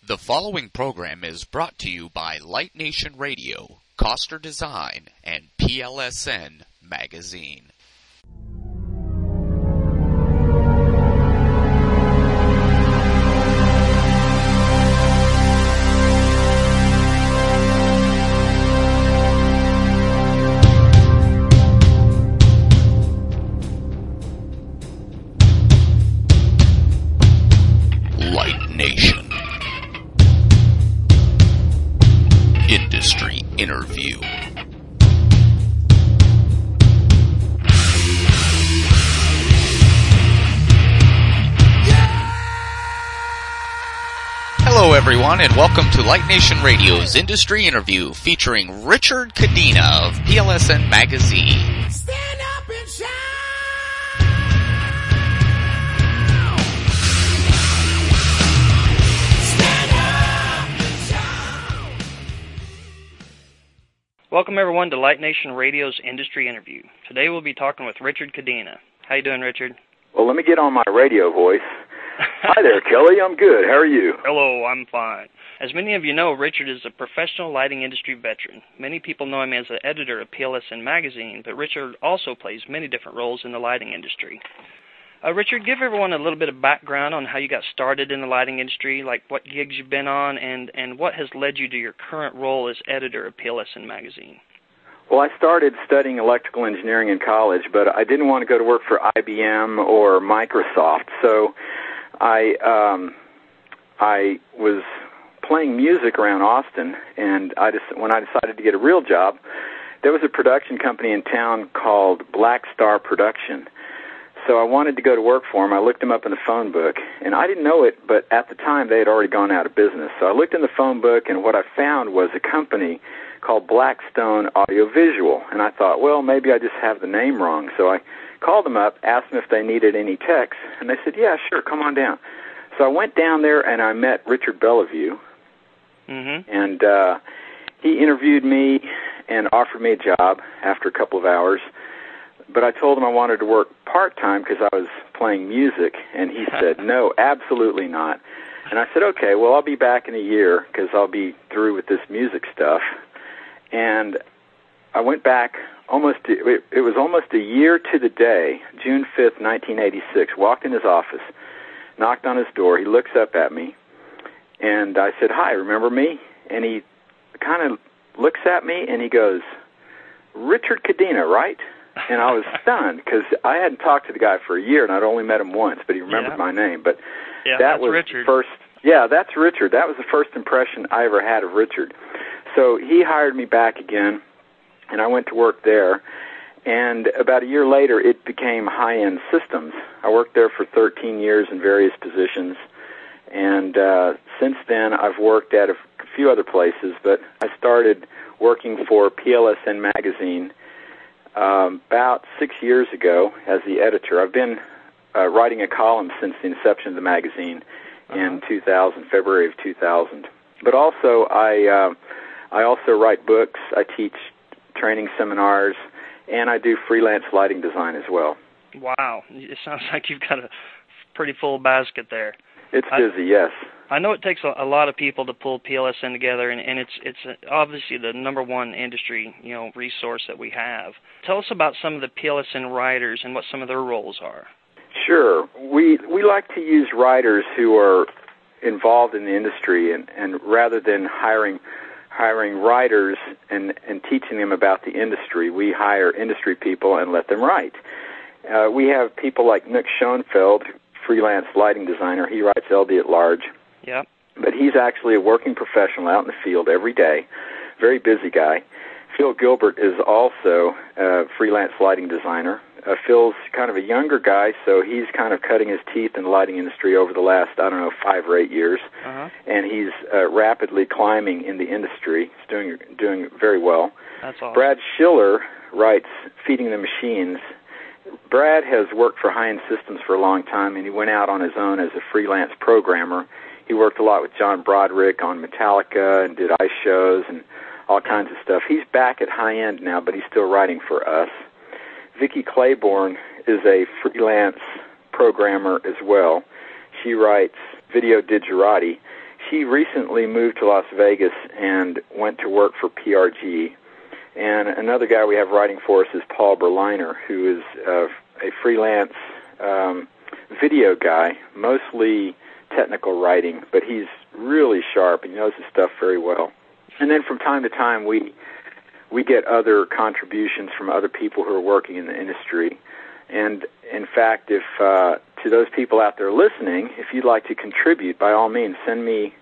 The following program is brought to you by Light Nation Radio, Coster Design, and PLSN Magazine. Light Nation Industry Interview. Hello everyone and welcome to Light Nation Radio's Industry Interview featuring Richard Cadena of PLSN Magazine. Stand up and shout! Welcome everyone to Light Nation Radio's Industry Interview. Today we'll be talking with Richard Cadena. How you doing, Richard? Well, let me get on my radio voice. Hi there, Kelly. I'm good. How are you? Hello, I'm fine. As many of you know, Richard is a professional lighting industry veteran. Many people know him as the editor of PLSN Magazine, but Richard also plays many different roles in the lighting industry. Richard, give everyone a little bit of background on how you got started in the lighting industry, like what gigs you've been on, and what has led you to your current role as editor of PLSN Magazine. Well, I started studying electrical engineering in college, but I didn't want to go to work for IBM or Microsoft, so I was playing music around Austin, and when I decided to get a real job, there was a production company in town called Black Star Production. So I wanted to go to work for them. I looked them up in the phone book, and I didn't know it, but at the time they had already gone out of business. So I looked in the phone book, and what I found was a company called Blackstone Audiovisual, and I thought, well, maybe I just have the name wrong. So I called them up, asked them if they needed any techs, and they said, yeah, sure, come on down. So I went down there, and I met Richard Bellevue, and he interviewed me and offered me a job after a couple of hours. But I told him I wanted to work part-time because I was playing music, and he said, no, absolutely not. And I said, okay, well, I'll be back in a year because I'll be through with this music stuff. And I went back it was almost a year to the day, June 5th, 1986, walked in his office, knocked on his door. He looks up at me, and I said, hi, remember me? And he kind of looks at me, and he goes, Richard Cadena, right? And I was stunned because I hadn't talked to the guy for a year, and I'd only met him once, but he remembered my name. But that was Richard. That's Richard. That was the first impression I ever had of Richard. So he hired me back again, and I went to work there. And about a year later, it became High-End Systems. I worked there for 13 years in various positions, and since then I've worked at a few other places, but I started working for PLSN Magazine about 6 years ago as the editor. I've been writing a column since the inception of the magazine in February of 2000. But also, I also write books, I teach training seminars, and I do freelance lighting design as well. Wow. It sounds like you've got a pretty full basket there. It's busy, yes. I know it takes a lot of people to pull PLSN together, and it's obviously the number one industry resource that we have. Tell us about some of the PLSN writers and what some of their roles are. Sure. We like to use writers who are involved in the industry, and rather than hiring writers and teaching them about the industry, we hire industry people and let them write. We have people like Nick Schoenfeld, freelance lighting designer. He writes LD at Large. Yep. But he's actually a working professional out in the field every day, very busy guy. Phil Gilbert is also a freelance lighting designer. Phil's kind of a younger guy, so he's kind of cutting his teeth in the lighting industry over the last, 5 or 8 years. And he's rapidly climbing in the industry. He's doing very well. That's awesome. Brad Schiller writes Feeding the Machines. Brad has worked for High-End Systems for a long time, and he went out on his own as a freelance programmer. He worked a lot with John Broderick on Metallica and did ice shows and all kinds of stuff. He's back at High-End now, but he's still writing for us. Vicki Claiborne is a freelance programmer as well. She writes Video Digerati. she recently moved to Las Vegas and went to work for PRG. And another guy we have writing for us is Paul Berliner, who is a freelance video guy, mostly technical writing, but he's really sharp and knows his stuff very well. And then from time to time, we get other contributions from other people who are working in the industry. And in fact, if to those people out there listening, if you'd like to contribute, by all means, send me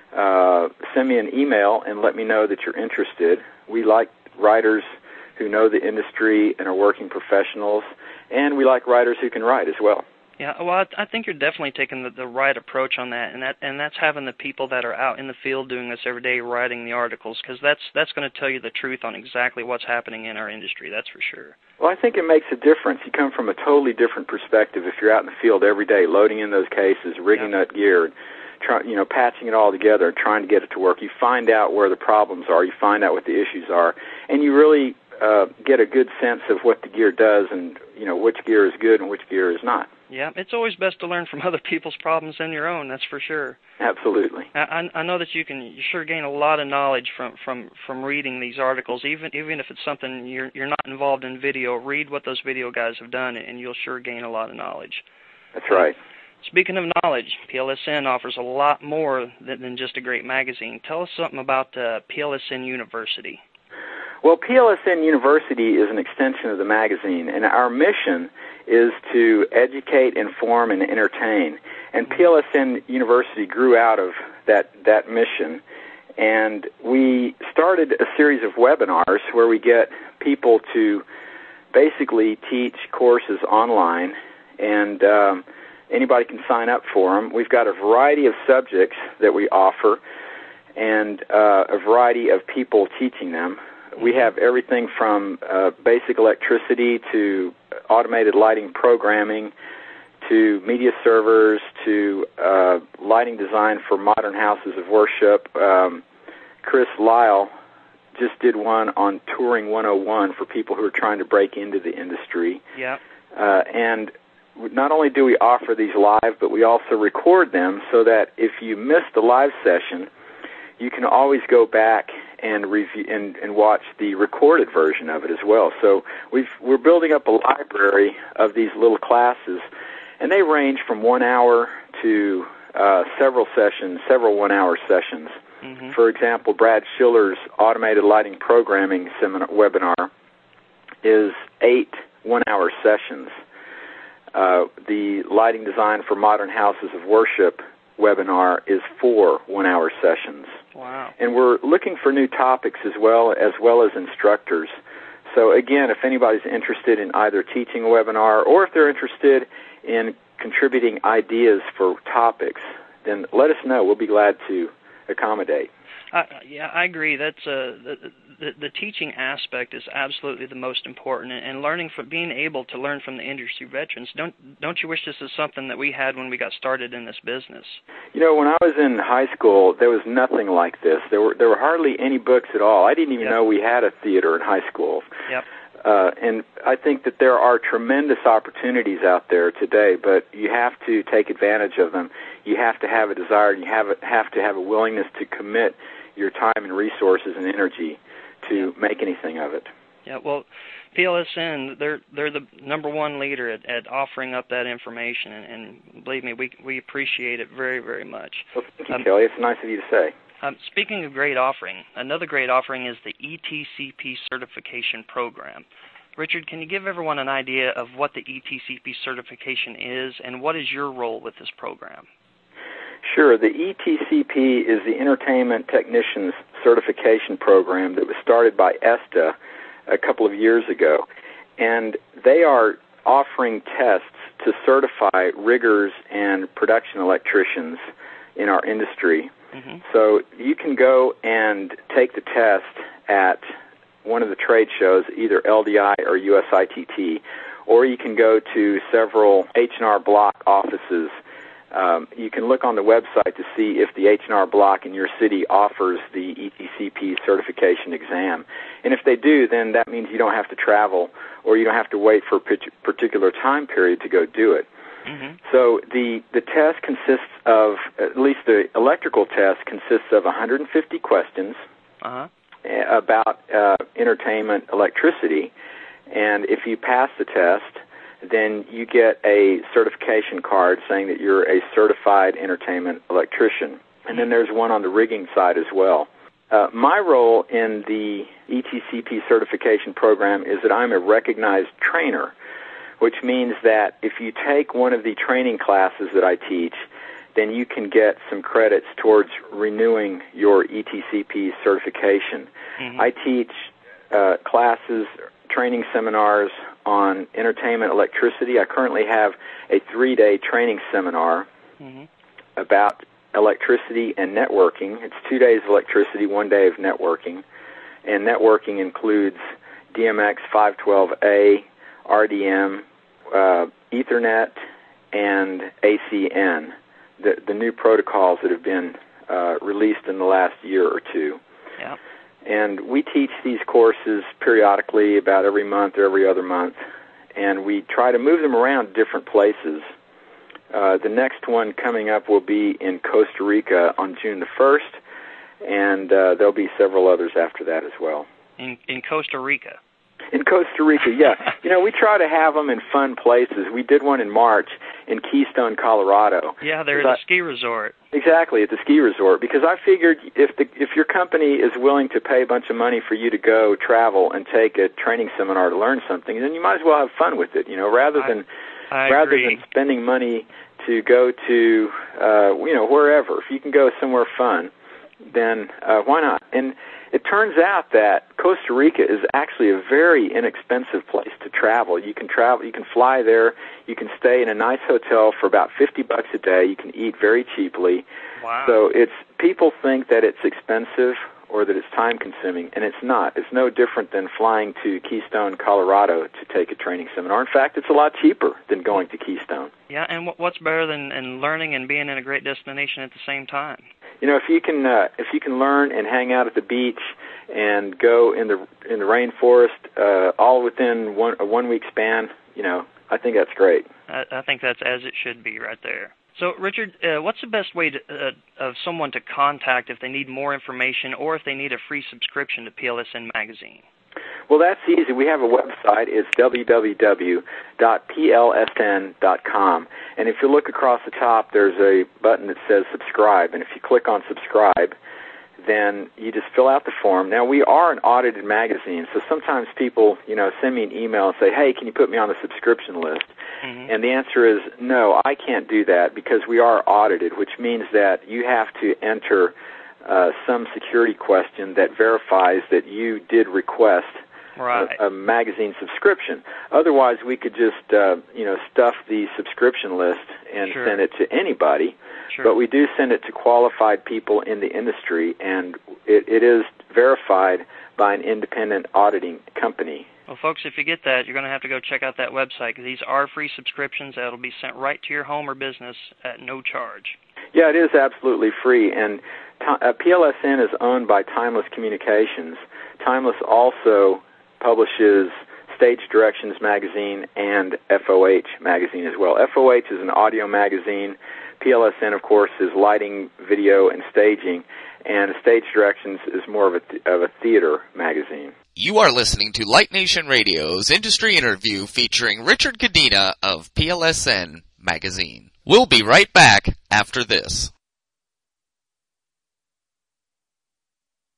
an email and let me know that you're interested. We like writers who know the industry and are working professionals, and we like writers who can write as well. Yeah, well, I think you're definitely taking the right approach on that, and that's having the people that are out in the field doing this every day, writing the articles, because that's going to tell you the truth on exactly what's happening in our industry. That's for sure. Well, I think it makes a difference. You come from a totally different perspective if you're out in the field every day, loading in those cases, rigging that gear, and patching it all together, and trying to get it to work. You find out where the problems are. You find out what the issues are, and you really get a good sense of what the gear does, and which gear is good and which gear is not. Yeah, it's always best to learn from other people's problems than your own, that's for sure. Absolutely. I know that you sure gain a lot of knowledge from reading these articles, even if it's something you're not involved in video. Read what those video guys have done, and you'll sure gain a lot of knowledge. That's right. Speaking of knowledge, PLSN offers a lot more than just a great magazine. Tell us something about PLSN University. Well, PLSN University is an extension of the magazine, and our mission is to educate, inform, and entertain. And PLSN University grew out of that mission, and we started a series of webinars where we get people to basically teach courses online, and anybody can sign up for them. We've got a variety of subjects that we offer, and a variety of people teaching them. We have everything from basic electricity to automated lighting programming to media servers to lighting design for modern houses of worship. Chris Lyle just did one on Touring 101 for people who are trying to break into the industry. Yeah. And not only do we offer these live, but we also record them so that if you miss the live session, you can always go back and review and watch the recorded version of it as well. So we're building up a library of these little classes, and they range from 1 hour to several 1-hour sessions. Mm-hmm. For example, Brad Schiller's automated lighting programming webinar is 8 1-hour sessions. The lighting design for modern houses of worship webinar is 4 1-hour sessions. Wow. And we're looking for new topics as well as instructors. So again, if anybody's interested in either teaching a webinar or if they're interested in contributing ideas for topics, then let us know. We'll be glad to accommodate. Yeah, I agree. That's the teaching aspect is absolutely the most important, and being able to learn from the industry veterans. Don't you wish this is something that we had when we got started in this business? When I was in high school, there was nothing like this. There were hardly any books at all. I didn't even know we had a theater in high school. Yep. And I think that there are tremendous opportunities out there today, but you have to take advantage of them. You have to have a desire, and you have to have a willingness to commit your time and resources and energy to make anything of it. Yeah, well, PLSN, they're the number one leader at offering up that information, and believe me, we appreciate it very, very much. Well, thank you, Kelly. It's nice of you to say. Speaking of great offering, another great offering is the ETCP certification program. Richard, can you give everyone an idea of what the ETCP certification is, and what is your role with this program? Sure. The ETCP is the Entertainment Technicians Certification Program that was started by ESTA a couple of years ago, and they are offering tests to certify riggers and production electricians in our industry. Mm-hmm. So you can go and take the test at one of the trade shows, either LDI or USITT, or you can go to several H&R Block offices. You can look on the website to see if the H&R Block in your city offers the ETCP certification exam. And if they do, then that means you don't have to travel or you don't have to wait for a particular time period to go do it. Mm-hmm. So the test consists of, at least the electrical test consists of 150 questions about entertainment electricity. And if you pass the test, then you get a certification card saying that you're a certified entertainment electrician. And then there's one on the rigging side as well. My role in the ETCP certification program is that I'm a recognized trainer, which means that if you take one of the training classes that I teach, then you can get some credits towards renewing your ETCP certification. I teach classes, training seminars on entertainment electricity. I currently have a 3-day training seminar about electricity and networking. It's 2 days of electricity, 1 day of networking. And networking includes DMX 512A, RDM, Ethernet, and ACN, the new protocols that have been released in the last year or two. Yeah. And we teach these courses periodically, about every month or every other month, and we try to move them around different places. The next one coming up will be in Costa Rica on June the 1st, and there'll be several others after that as well. In Costa Rica? In Costa Rica, yeah. You know, we try to have them in fun places. We did one in March in Keystone, Colorado. Yeah, there's a ski resort. Exactly, at the ski resort, because I figured if your company is willing to pay a bunch of money for you to go travel and take a training seminar to learn something, then you might as well have fun with it, you know, rather than spending money to go to, wherever. If you can go somewhere fun, then why not? And it turns out that Costa Rica is actually a very inexpensive place to travel. You can fly there, you can stay in a nice hotel for about $50 a day, you can eat very cheaply. Wow. So people think that it's expensive or that it's time-consuming, and it's not. It's no different than flying to Keystone, Colorado to take a training seminar. In fact, it's a lot cheaper than going to Keystone. Yeah, and what's better than learning and being in a great destination at the same time? You know, if you can learn and hang out at the beach and go in the rainforest all within a 1 week span, you know, I think that's great. I think that's as it should be right there. So, Richard, what's the best way of someone to contact if they need more information or if they need a free subscription to PLSN Magazine? Well, that's easy. We have a website. It's www.plsn.com. And if you look across the top, there's a button that says subscribe. And if you click on subscribe, then you just fill out the form. Now, we are an audited magazine, so sometimes people, you know, send me an email and say, hey, can you put me on the subscription list? And the answer is no, I can't do that because we are audited, which means that you have to enter some security question that verifies that you did request a magazine subscription. Otherwise, we could just, stuff the subscription list and send it to anybody. But we do send it to qualified people in the industry, and it is verified by an independent auditing company. Well, folks, if you get that, you're going to have to go check out that website because these are free subscriptions that will be sent right to your home or business at no charge. Yeah, it is absolutely free, and PLSN is owned by Timeless Communications. Timeless also publishes Stage Directions magazine and FOH magazine as well. FOH is an audio magazine. PLSN, of course, is lighting, video, and staging, and Stage Directions is more of a theater magazine. You are listening to Light Nation Radio's industry interview featuring Richard Cadena of PLSN Magazine. We'll be right back after this.